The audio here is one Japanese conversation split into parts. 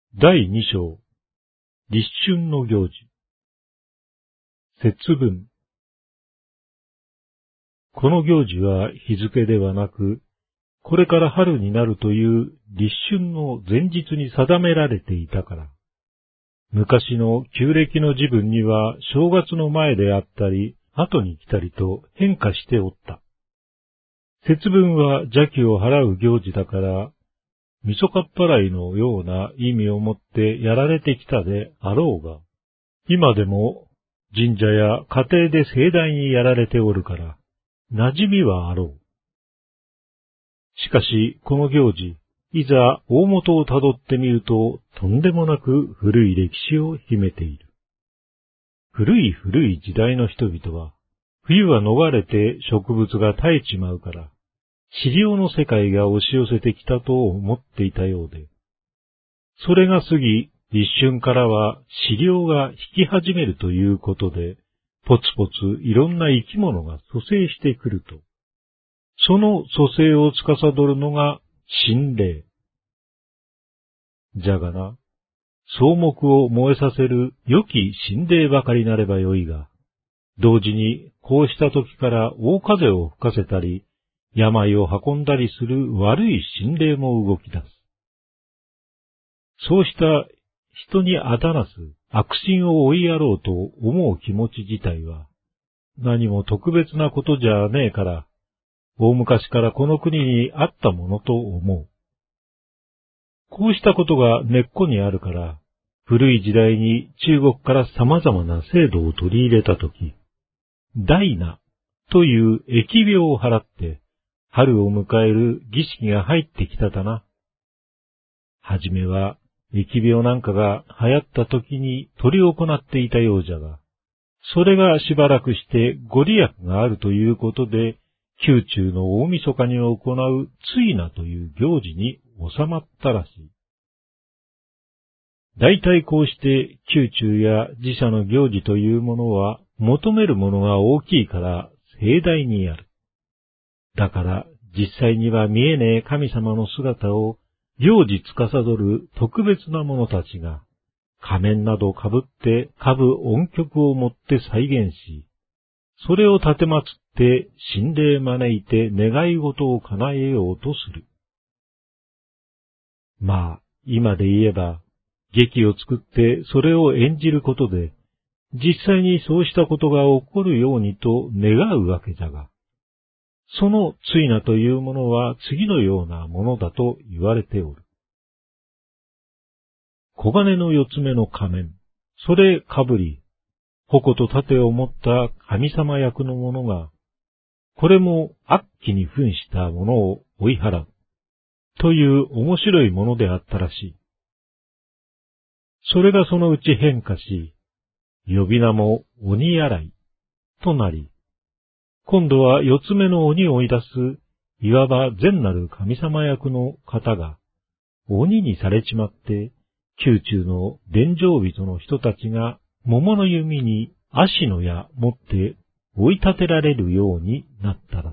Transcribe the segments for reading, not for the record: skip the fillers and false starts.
第2章、立春の行事。節分。この行事は日付ではなく、これから春になるという立春の前日に定められていたから。昔の旧暦の時分には正月の前であったり、後に来たりと変化しておった。節分は邪気を払う行事だから、みそかっぱらいのような意味を持ってやられてきたであろうが、今でも神社や家庭で盛大にやられておるから、馴染みはあろう。しかし、この行事、いざ大元をたどってみると、とんでもなく古い歴史を秘めている。古い時代の人々は、冬は逃れて植物が絶えちまうから、飼料の世界が押し寄せてきたと思っていたようで、それが過ぎ、立春からは飼料が引き始めるということで、ポツポツいろんな生き物が蘇生してくると、その蘇生を司るのが神霊。じゃがな、草木を燃えさせる良き神霊ばかりなればよいが、同時にこうした時から大風を吹かせたり、病を運んだりする悪い神霊も動き出す。そうした人にあだなす悪心を追いやろうと思う気持ち自体は、何も特別なことじゃねえから、大昔からこの国にあったものと思う。こうしたことが根っこにあるから、古い時代に中国から様々な制度を取り入れたとき、大納という疫病を払って、春を迎える儀式が入ってきただな。はじめは、疫病なんかが流行った時に取り行っていたようじゃが、それがしばらくしてご利益があるということで、宮中の大晦日に行う追納という行事に収まったらしい。大体こうして宮中や寺社の行事というものは求めるものが大きいから盛大にやる。だから実際には見えねえ神様の姿を行事司る特別な者たちが仮面など被って歌舞音曲をもって再現し、それを立てまつって神霊招いて願い事を叶えようとする。まあ、今で言えば、劇を作ってそれを演じることで、実際にそうしたことが起こるようにと願うわけじゃが、その追納というものは次のようなものだと言われておる。黄金の四つ目の仮面、それかぶり、矛と盾を持った神様役の者が、これも悪鬼に扮したものを追い払う、という面白いものであったらしい。それがそのうち変化し、呼び名も鬼洗いとなり、今度は四つ目の鬼を追い出す、いわば善なる神様役の方が、鬼にされちまって、宮中の殿上人の人たちが桃の弓に足の矢持って追い立てられるようになっただと。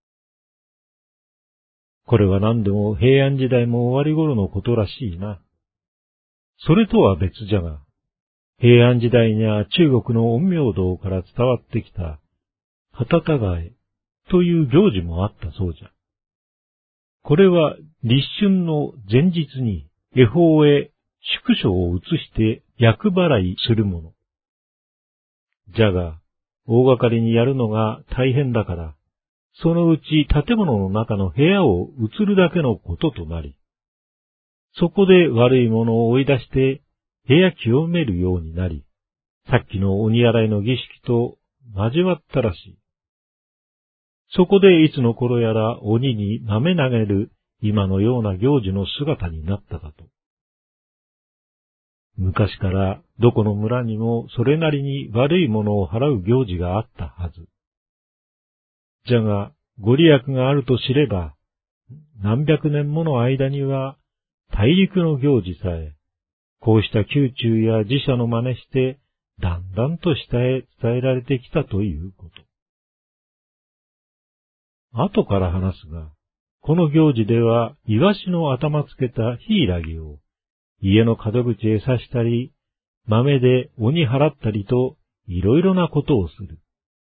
これは何でも平安時代も終わり頃のことらしいな。それとは別じゃが、平安時代には中国の陰陽道から伝わってきた、旗たがえという行事もあったそうじゃ。これは立春の前日に恵方へ宿所を移して厄払いするもの。じゃが、大掛かりにやるのが大変だから、そのうち建物の中の部屋を移るだけのこととなり、そこで悪いものを追い出して部屋清めるようになり、さっきの鬼洗いの儀式と交わったらしい。そこでいつの頃やら鬼に舐め投げる今のような行事の姿になったかと。昔からどこの村にもそれなりに悪いものを払う行事があったはず。じゃが、ご利益があると知れば、何百年もの間には大陸の行事さえ、こうした宮中や寺社の真似して、だんだんと下へ伝えられてきたということ。後から話すが、この行事では、イワシの頭つけたヒイラギを、 家の門口へ刺したり、豆で鬼払ったりと、いろいろなことをする。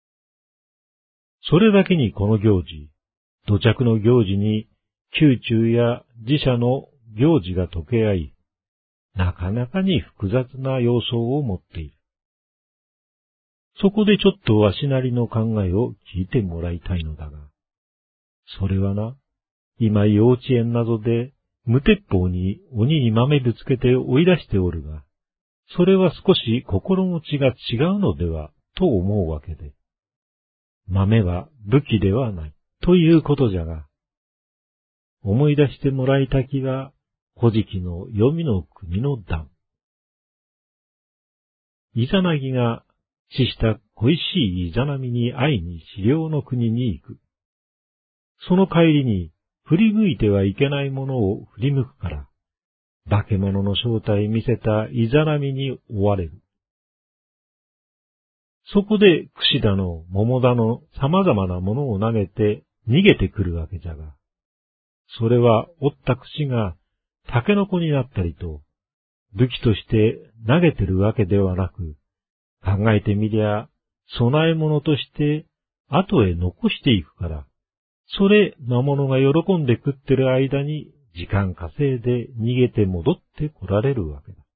それだけにこの行事、土着の行事に、宮中や自社の行事が溶け合い、なかなかに複雑な様相を持っている。そこでちょっとわしなりの考えを聞いてもらいたいのだが、それはな、今幼稚園などで無鉄砲に鬼に豆ぶつけて追い出しておるが、それは少し心持ちが違うのではと思うわけで、豆は武器ではないということじゃが、思い出してもらいたきは、古事記の黄泉の国の段。イザナギが死した恋しいイザナミに会いに資料の国に行く。その帰りに振り向いてはいけないものを振り向くから、化け物の正体見せたイザナミに追われる。そこで櫛だの桃だの様々なものを投げて逃げてくるわけじゃが、それは折った櫛がタケノコになったりと、武器として投げてるわけではなく、考えてみりゃ、備え物として後へ残していくから、それ魔物が喜んで食ってる間に時間稼いで逃げて戻って来られるわけだ。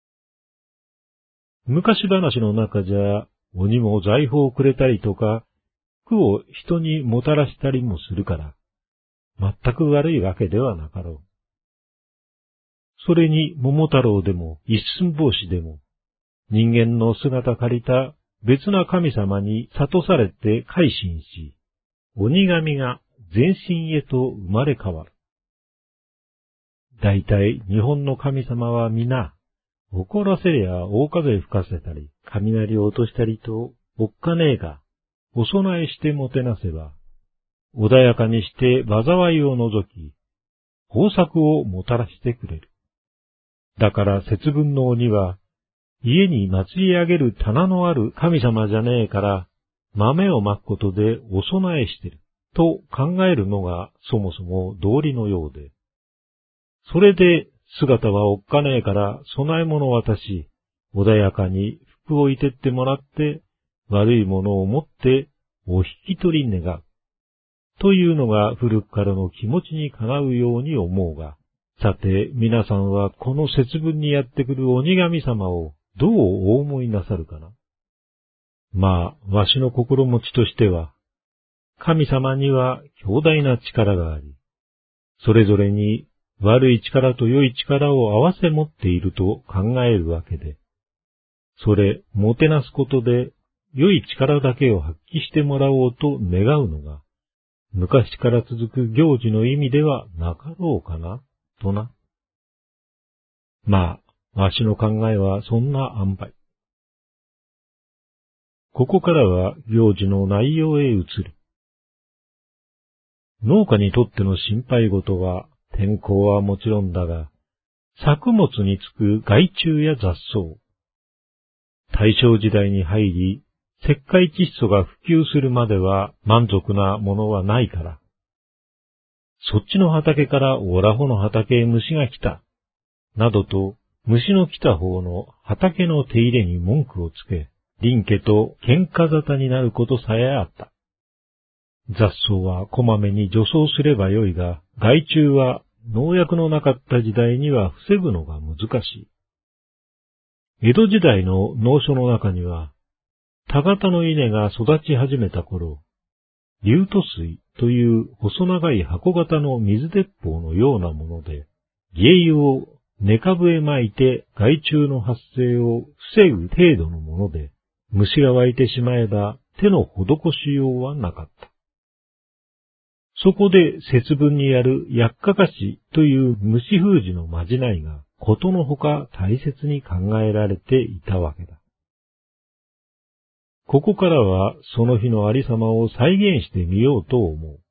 昔話の中じゃ、鬼も財宝をくれたりとか、苦を人にもたらしたりもするから、全く悪いわけではなかろう。それに桃太郎でも一寸法師でも、人間の姿借りた別な神様に諭されて改心し、鬼神が全身へと生まれ変わる。だいたい日本の神様は皆、怒らせりゃ大風吹かせたり、雷を落としたりと、おっかねえが、お供えしてもてなせば、穏やかにして災いを除き、豊作をもたらしてくれる。だから節分の鬼は、家に祭り上げる棚のある神様じゃねえから、豆をまくことでお供えしてる、と考えるのがそもそも道理のようで。それで姿はおっかねえから供え物を渡し、穏やかに福をいてってもらって、悪いものを持ってお引き取り願う。というのが古くからの気持ちにかなうように思うが、さて皆さんはこの節分にやってくる鬼神様をどうお思いなさるかな。まあ、わしの心持ちとしては、神様には強大な力があり、それぞれに悪い力と良い力を合わせ持っていると考えるわけで、それ、もてなすことで良い力だけを発揮してもらおうと願うのが、昔から続く行事の意味ではなかろうかな、とな。まあ、わしの考えはそんな塩梅。ここからは行事の内容へ移る。農家にとっての心配事は、天候はもちろんだが、作物につく害虫や雑草。大正時代に入り、石灰窒素が普及するまでは満足なものはないから。そっちの畑からオラホの畑へ虫が来た。などと、虫の来た方の畑の手入れに文句をつけ、林家と喧嘩沙汰になることさえあった。雑草はこまめに除草すればよいが、害虫は農薬のなかった時代には防ぐのが難しい。江戸時代の農書の中には、田型の稲が育ち始めた頃、流土水という細長い箱型の水鉄砲のようなもので、鯨油を根株へ撒いて害虫の発生を防ぐ程度のもので、虫が湧いてしまえば手の施しようはなかった。そこで節分にやる薬かかしという虫封じのまじないがことのほか大切に考えられていたわけだ。ここからはその日のありさまを再現してみようと思う。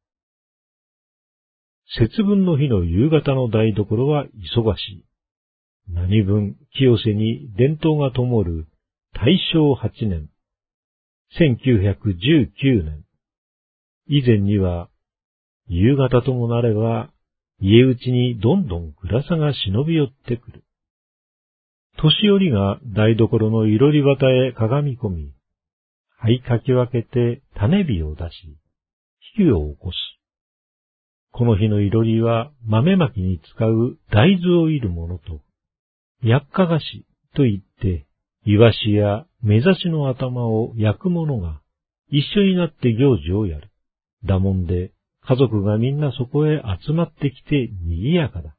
節分の日の夕方の台所は忙しい。何分清瀬に伝統が灯る大正8年、1919年。以前には、夕方ともなれば、家内にどんどん暗さが忍び寄ってくる。 年寄りが台所のいろり綿へかがみ込み、灰かき分けて種火を出し、火を起こす。この日のいろりは豆まきに使う大豆をいるものと、薬家菓子といって、イワシや目刺しの頭を焼く者が一緒になって行事をやる。だもんで家族がみんなそこへ集まってきて賑やかだ。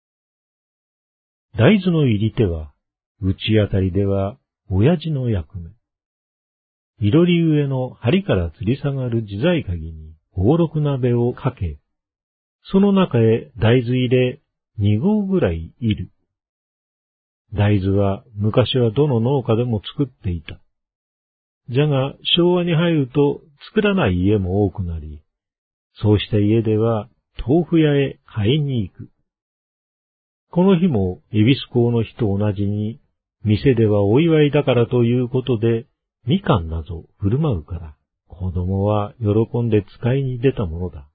大豆の入り手は、内あたりでは親父の役目。いろり上の梁から吊り下がる自在鍵に五六鍋をかけ、その中へ大豆入れ2合ぐらいいる。大豆は昔はどの農家でも作っていた。じゃが昭和に入ると作らない家も多くなり、そうした家では豆腐屋へ買いに行く。この日も恵比寿港の日と同じに、店ではお祝いだからということで、みかんなど振る舞うから、子供は喜んで使いに出たものだ。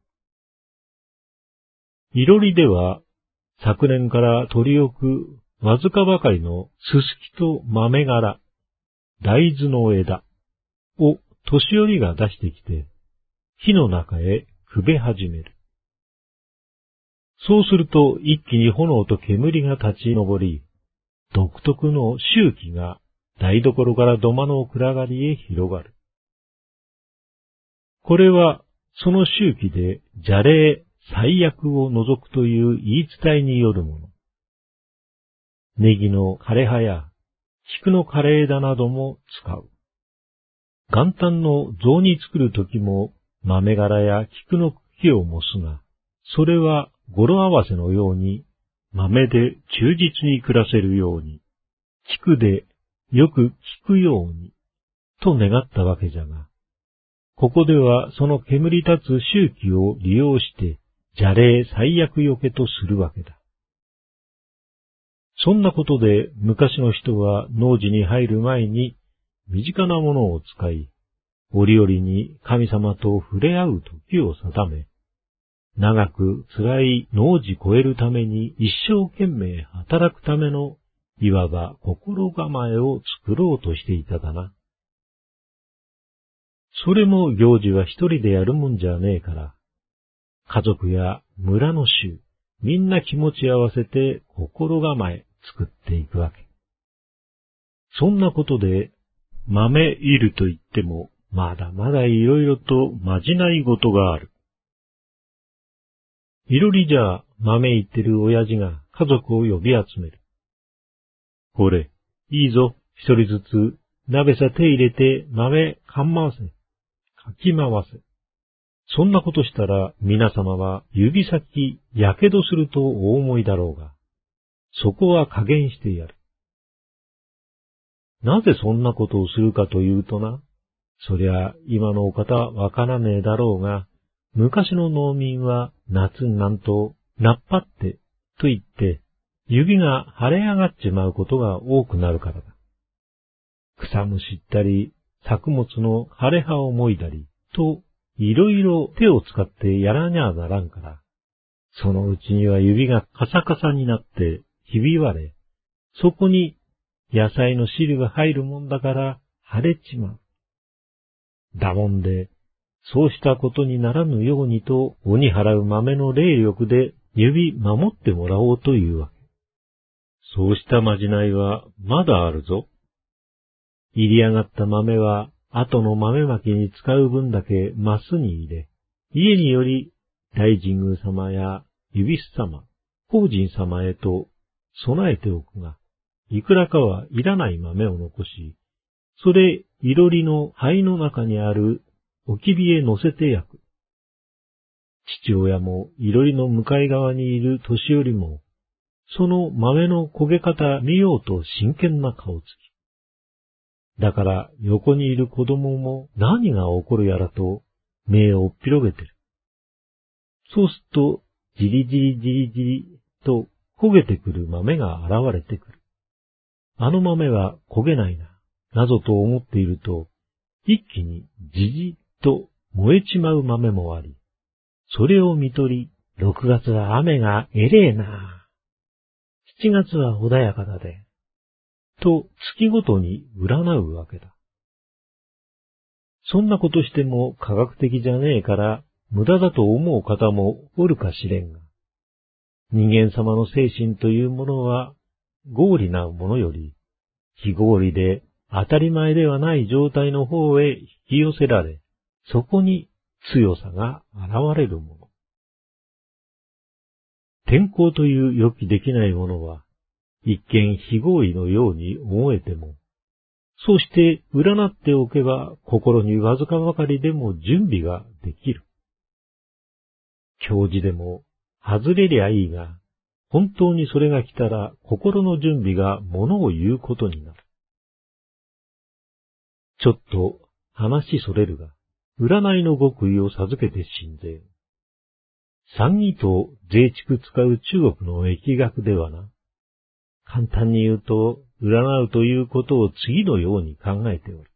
いろりでは、昨年から取り置くわずかばかりのすすきと豆殻、大豆の枝を年寄りが出してきて、火の中へくべ始める。そうすると一気に炎と煙が立ち上り、独特の臭気が台所から土間の暗がりへ広がる。これはその臭気で邪霊、災厄を除くという言い伝えによるもの。ネギの枯れ葉や菊の枯れ枝なども使う。元旦の雑煮作るときも豆殻や菊の茎を蒸すが、それは語呂合わせのように豆で忠実に暮らせるように、菊でよく聞くように、と願ったわけじゃが、ここではその煙立つ周期を利用して邪霊災厄よけとするわけだ。そんなことで昔の人は農事に入る前に身近なものを使い、折々に神様と触れ合う時を定め、長く辛い農事超えるために一生懸命働くためのいわば心構えを作ろうとしていただな。それも行事は一人でやるもんじゃねえから、家族や村の衆、みんな気持ち合わせて心構え作っていくわけ。そんなことで、豆いると言っても、まだまだいろいろとまじない事がある。いろりじゃ豆いってる親父が家族を呼び集める。これ、いいぞ、一人ずつ鍋さ手入れて豆かん回せ、かき回せ。そんなことしたら皆様は指先やけどするとお思いだろうが、そこは加減してやる。なぜそんなことをするかというとな、そりゃ今のお方わからねえだろうが、昔の農民は夏になんとなっぱってと言って指が腫れ上がっちまうことが多くなるからだ。草むしったり作物の枯れ葉をもいだりといろいろ手を使ってやらにゃならんから、そのうちには指がカサカサになってひび割れ、そこに野菜の汁が入るもんだから腫れちまう。だもんで、そうしたことにならぬようにと鬼払う豆の霊力で指守ってもらおうというわけ。そうしたまじないはまだあるぞ。入り上がった豆は後の豆まきに使う分だけマスに入れ、家により大神宮様や指須様、法神様へと備えておくが、いくらかはいらない豆を残し、それいろりの灰の中にある置き火へ乗せて焼く。父親もいろりの向かい側にいる年寄りも、その豆の焦げ方見ようと真剣な顔つき。だから横にいる子供も何が起こるやらと目をおっぴろげてる。そうすると、じりじりじりじりと焦げてくる豆が現れてくる。あの豆は焦げないな、などと思っていると、一気にじじっと燃えちまう豆もあり、それを見取り、6月は雨がえれえな。7月は穏やかだで、 と月ごとに占うわけだ。そんなことしても科学的じゃねえから無駄だと思う方もおるかしれんが、人間様の精神というものは合理なものより非合理で当たり前ではない状態の方へ引き寄せられ、そこに強さが現れるもの。天候という予期できないものは一見非合意のように思えても、そうして占っておけば心にわずかばかりでも準備ができる。教示でも外れりゃいいが、本当にそれが来たら心の準備がものを言うことになる。ちょっと話それるが、占いの極意を授けて進ぜよ。算義と税畜使う中国の疫学ではな、簡単に言うと、占うということを次のように考えておる。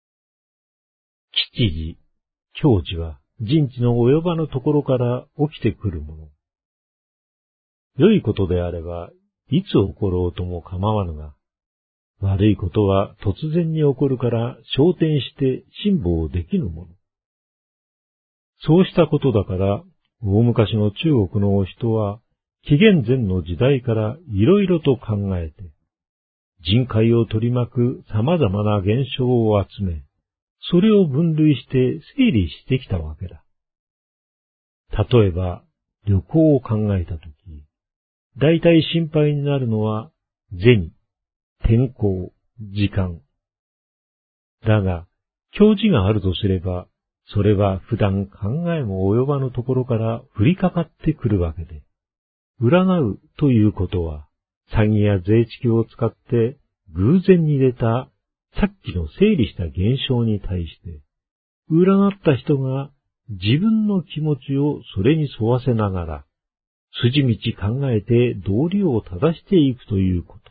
吉時、凶時は人知の及ばぬところから起きてくるもの。良いことであれば、いつ起ころうとも構わぬが、悪いことは突然に起こるから昇天して辛抱できぬもの。そうしたことだから、大昔の中国のお人は、紀元前の時代からいろいろと考えて、人海を取り巻く様々な現象を集め、それを分類して整理してきたわけだ。例えば、旅行を考えたとき、大体心配になるのは、銭、天候、時間。だが、教示があるとすれば、それは普段考えも及ばぬところから降りかかってくるわけで、占うということは、詐欺や税畜を使って偶然に出たさっきの整理した現象に対して、占った人が自分の気持ちをそれに沿わせながら、筋道考えて道理を正していくということ。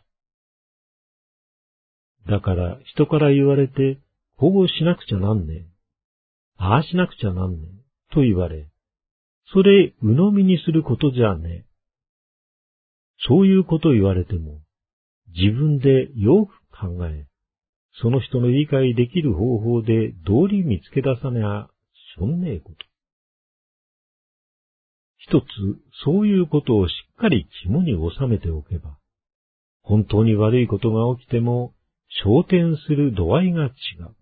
だから人から言われて、こうしなくちゃなんねえ、ああしなくちゃなんねえ、と言われ、それ鵜呑みにすることじゃねえ。そういうこと言われても、自分でよく考え、その人の理解できる方法で道理見つけ出さねゃ、しょんねえこと。一つ、そういうことをしっかり肝に収めておけば、本当に悪いことが起きても、昇天する度合いが違う。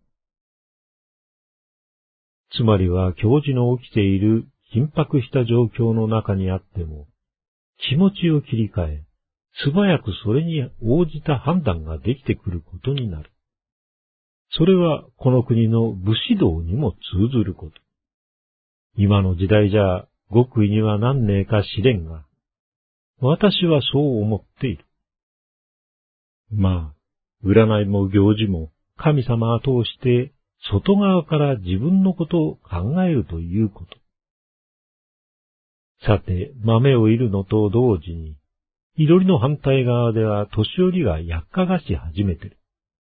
つまりは、教授の起きている緊迫した状況の中にあっても、気持ちを切り替え、素早くそれに応じた判断ができてくることになる。それはこの国の武士道にも通ずること。今の時代じゃ極意にはなんねえか知れんが、私はそう思っている。まあ、占いも行事も神様を通して外側から自分のことを考えるということ。さて、豆を煎るのと同時に、いろりの反対側では年寄りがやっかがし始めてる。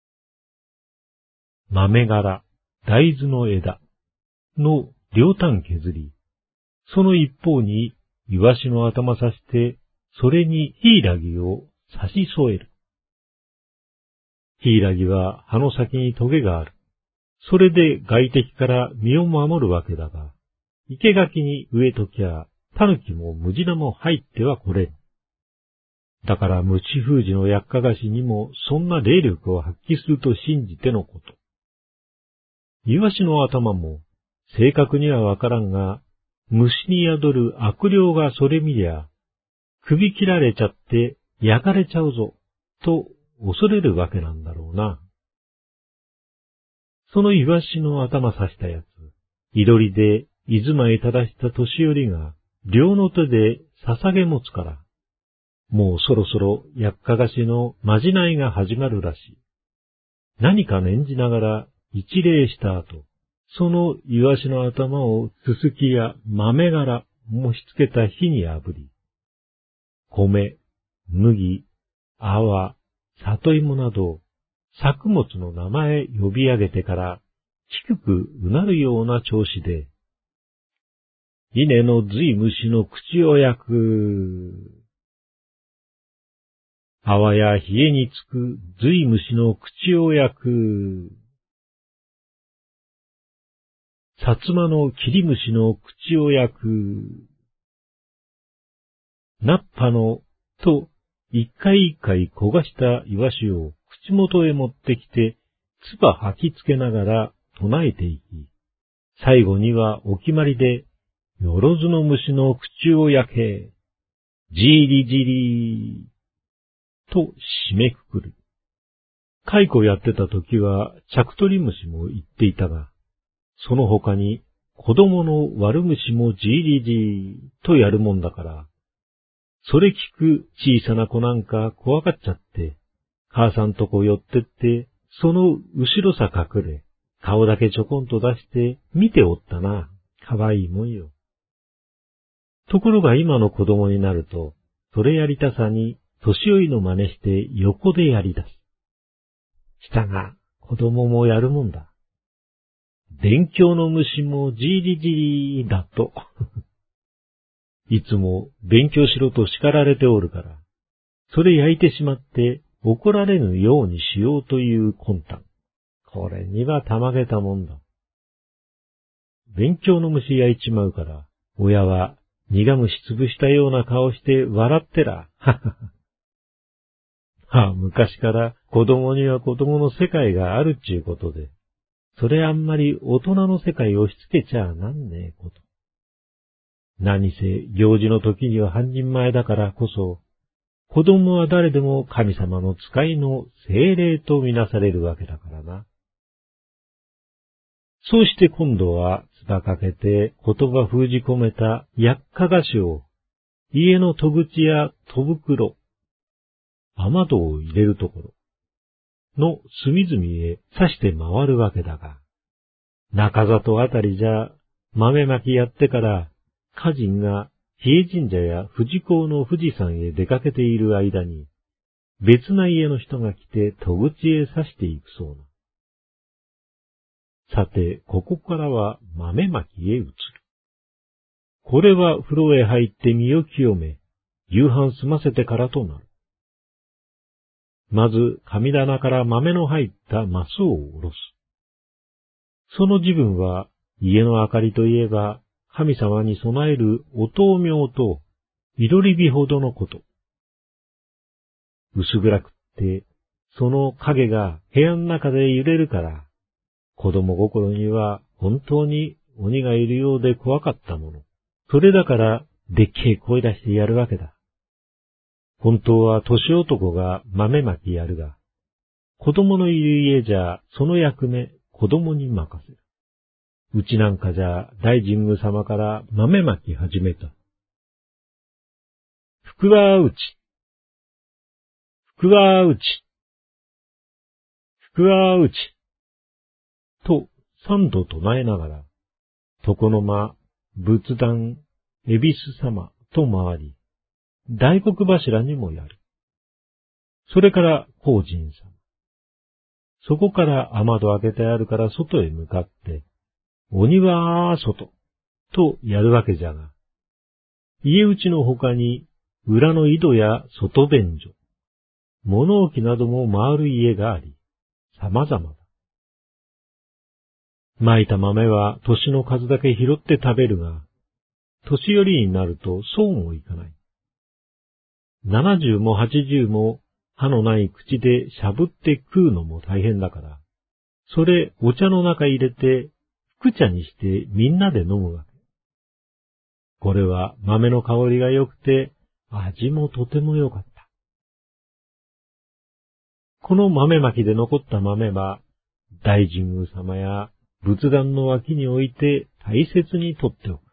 豆柄、大豆の枝の両端削り、その一方にイワシの頭刺して、それにヒイラギを差し添える。ヒイラギは葉の先にトゲがある。それで外敵から身を守るわけだが、生垣に植えときゃ、タヌキもムジナも入ってはこれん。だからムチ封じのやっかがしにもそんな霊力を発揮すると信じてのこと。イワシの頭も正確にはわからんが、虫に宿る悪霊がそれ見りゃ、首切られちゃって焼かれちゃうぞ、と恐れるわけなんだろうな。そのイワシの頭刺したやつ、いろりで居住まい正した年寄りが、両の手で捧げ持つから、もうそろそろやっかがしのまじないが始まるらしい。何か念じながら一礼した後、そのイワシの頭をすすきや豆柄もしつけた火に炙り、米、麦、泡、里芋など作物の名前呼び上げてから低くうなるような調子で、稲のずい虫の口を焼く。 泡や冷えにつくずい虫の口を焼く。薩摩の切り虫の口を焼く。ナッパの、と、一回一回焦がしたイワシを口元へ持ってきて、唾吐きつけながら唱えていき、最後にはお決まりで、よろずの虫の口を焼け、じりじりと締めくくる。蚕やってた時は、着取り虫も言っていたが、その他に子供の悪虫もじりじりとやるもんだから、それ聞く小さな子なんか怖がっちゃって、母さんとこ寄ってって、その後ろさ隠れ、顔だけちょこんと出して見ておったな。かわいいもんよ。ところが今の子供になると、それやりたさに年寄りの真似して横でやり出す。したが、子供もやるもんだ。勉強の虫もじりじりだと。いつも勉強しろと叱られておるから、それ焼いてしまって怒られぬようにしようという魂胆。これにはたまげたもんだ。勉強の虫焼いちまうから、親は苦虫潰したような顔して笑ってら。昔から子供には子供の世界があるっちゅうことで、それあんまり大人の世界を押し付けちゃなんねえこと。何せ行事の時には半人前だからこそ、子供は誰でも神様の使いの精霊とみなされるわけだからな。そうして今度は唾かけて言葉封じ込めた薬家菓子を家の戸口や戸袋、雨戸を入れるところの隅々へ刺して回るわけだが、中里あたりじゃ豆まきやってから家人が比叡神社や富士港の富士山へ出かけている間に、別な家の人が来て戸口へ刺していくそうな。さて、ここからは豆まきへ移る。これは風呂へ入って身を清め、夕飯済ませてからとなる。まず、神棚から豆の入ったマスを下ろす。その自分は、家の明かりといえば、神様に備えるお灯明と、緑火ほどのこと。薄暗くって、その影が部屋の中で揺れるから、子供心には本当に鬼がいるようで怖かったもの。それだから、でっけえ声出してやるわけだ。本当は年男が豆まきやるが、子供のいる家じゃその役目子供に任せる。うちなんかじゃ大神宮様から豆まき始めた。福は内。福は内。福は内。と三度唱えながら、床の間、仏壇、恵比寿様と回り、大黒柱にもやる。それから法神様。そこから雨戸開けてあるから外へ向かって、鬼は外とやるわけじゃが、家内の他に裏の井戸や外便所、物置なども回る家があり、様々だ。蒔いた豆は年の数だけ拾って食べるが、年寄りになるとそうもいかない。70も80も歯のない口でしゃぶって食うのも大変だから、それお茶の中入れて、福茶にしてみんなで飲むわけ。これは豆の香りが良くて、味もとても良かった。この豆まきで残った豆は、大神宮様や仏壇の脇に置いて大切に取っておく。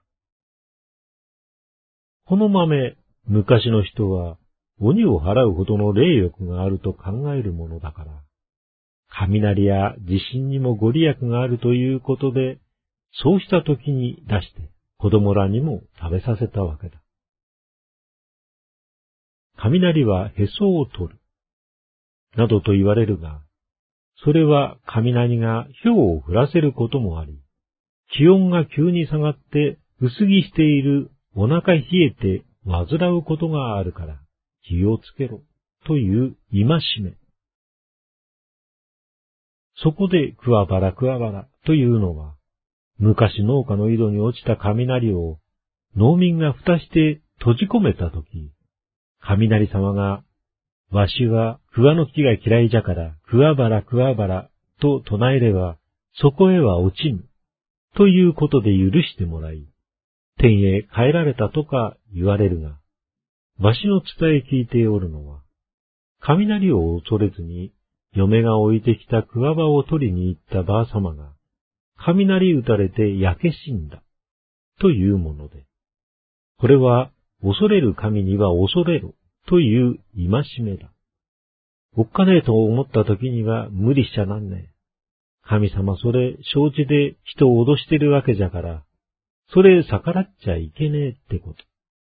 この豆、昔の人は鬼を払うほどの霊力があると考えるものだから、雷や地震にもご利益があるということで、そうした時に出して子供らにも食べさせたわけだ。雷はへそを取る、などと言われるが、それは雷が雹を降らせることもあり、気温が急に下がって薄着しているお腹冷えて患うことがあるから気をつけろという戒め。そこでくわばらくわばらというのは、昔農家の井戸に落ちた雷を農民が蓋して閉じ込めたとき、雷様が、わしは桑の木が嫌いじゃからくわばらくわばらと唱えれば、そこへは落ちぬ、ということで許してもらい、天へ帰られたとか言われるが、わしの伝え聞いておるのは、雷を恐れずに、嫁が置いてきた桑場を取りに行ったばあさまが、雷打たれて焼け死んだ、というもので、これは恐れる神には恐れろ、という戒めだ。おっかねえと思った時には無理しちゃなんねえ。神様それ承知で人を脅してるわけじゃから、それ逆らっちゃいけねえってこと。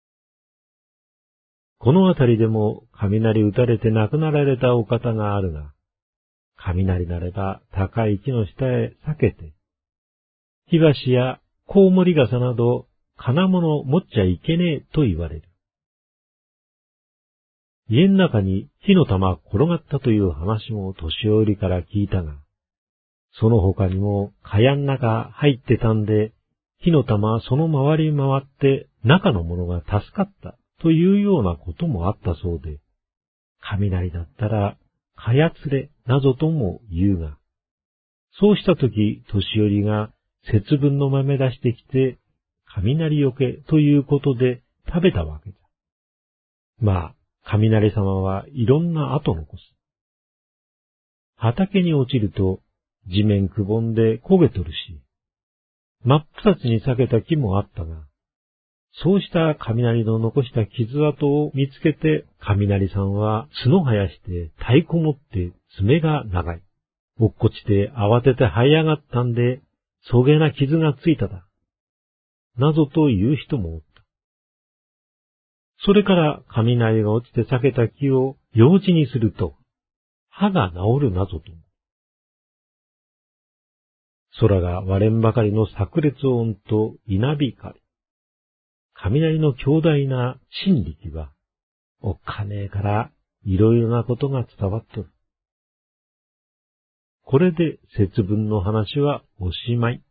このあたりでも雷打たれて亡くなられたお方があるが、雷なれば高い木の下へ避けて、火箸やコウモリ傘など金物持っちゃいけねえと言われる。家の中に火の玉転がったという話も年寄りから聞いたが、その他にも蚊帳の中入ってたんで、火の玉その周り回って中のものが助かったというようなこともあったそうで、雷だったら蚊帳連れなどとも言うが、そうしたとき年寄りが節分の豆出してきて、雷よけということで食べたわけだ。まあ、雷様はいろんな跡残す。畑に落ちると地面くぼんで焦げとるし、真っ二つに裂けた木もあったが、そうした雷の残した傷跡を見つけて、雷さんは角生やして太鼓持って爪が長い。落っこちて慌てて這い上がったんで、そげな傷がついただ。などという人もおった。それから雷が落ちて裂けた木を用地にすると、歯が治るなどと。空が割れんばかりの炸裂音と稲光。雷の強大な神力は、おっかねえからいろいろなことが伝わっとる。これで節分の話はおしまい。